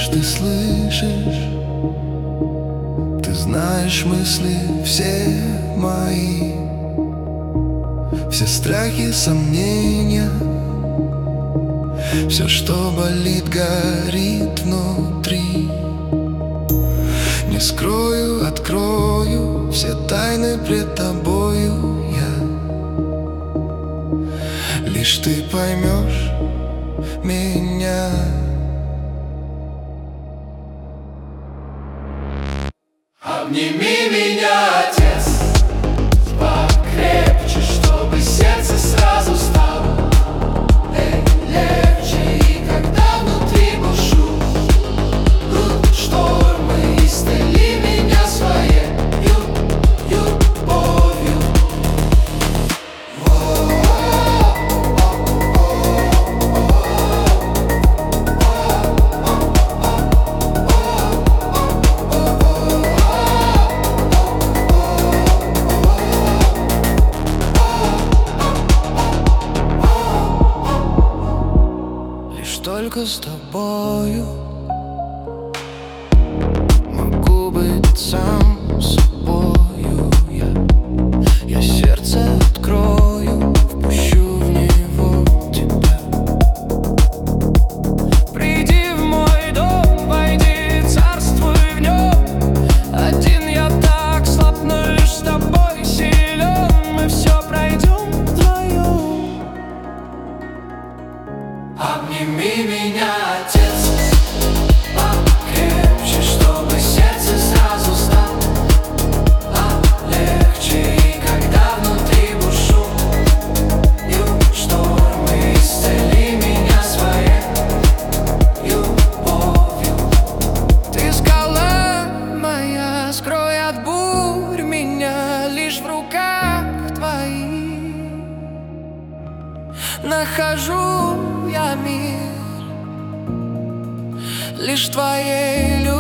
ты слышишь, ты знаешь мысли все мои, все страхи, сомнения, все, что болит, горит внутри. Не скрою, открою все тайны пред тобою я. Лишь ты поймешь меня. Обними меня, Отец, покрепче, чтобы сердце сразу стало легче. И когда внутри бушуют штормы, исцели меня своей любовью. Только с тобою могу быть сам собою я сердце открою, впущу в него тебя. Приди в мой дом, войди, царствуй в нем. Один я так слаб, но лишь с тобой силен. Мы все пройдем вдвоем. Обними меня, Отец, покрепче, чтобы сердце сразу стало легче. И когда внутри бушуют штормы, исцели меня своей любовью. Ты скала моя, скрой от бурь меня, лишь в руках твоих нахожу я мир, лишь твоей любви.